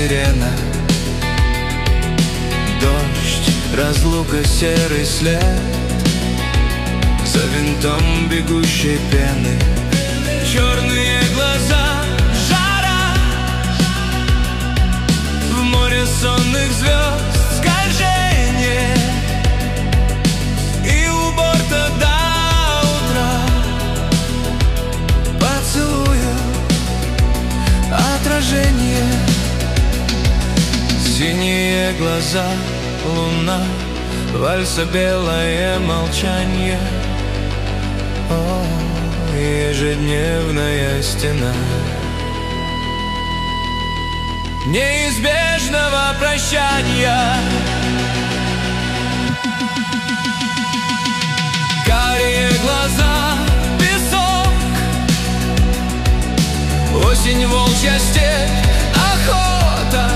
сирена. Дождь, разлука, серый след, за винтом бегущей пены. Черные глаза, жара, в море сонных звезд скольжение, и у борта до утра поцелуя отражение. Синие глаза, луна, вальса, белое молчание. О, ежедневная стена неизбежного прощания. Карие глаза, песок, осень, волчья степь, охота,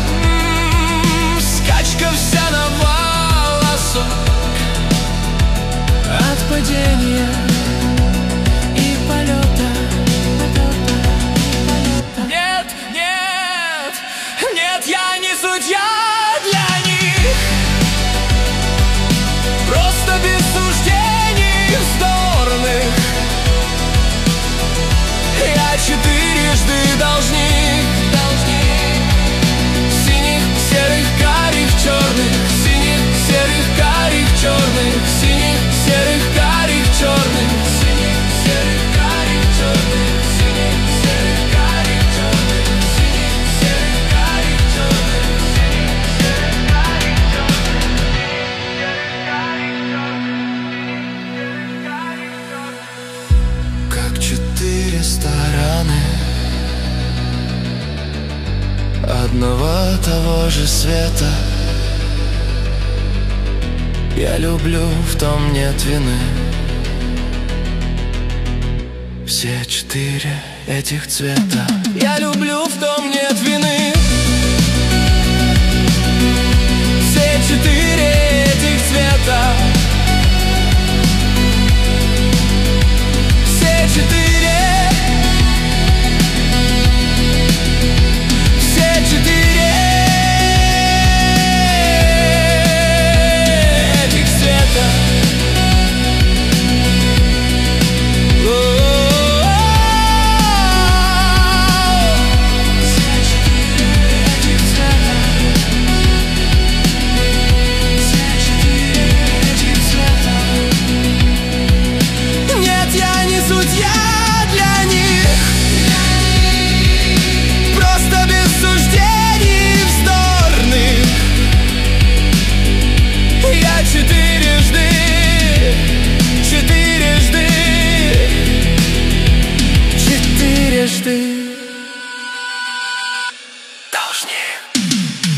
скачка вся на волосок от падения и полета. Нет, нет, нет, я не судья для них, просто без суждений вздорных. Я четырежды должник, синих, серых, карих, черных, синих, серых, карих, черных, синих, серых, карих, черных, синих, серых, карих, черных, синих, серых, карих, черных, синих, серых, карих, черных, синих, серых, карих, черных. Как 400 раны одного того же света. Я люблю, в том нет вины. Все 4 этих цвета. Я люблю, в том нет вины. Все 4 этих цвета. Все 4.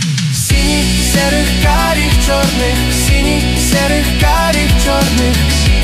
Синих, серых, карих, черных, синих, серых, карих, черных.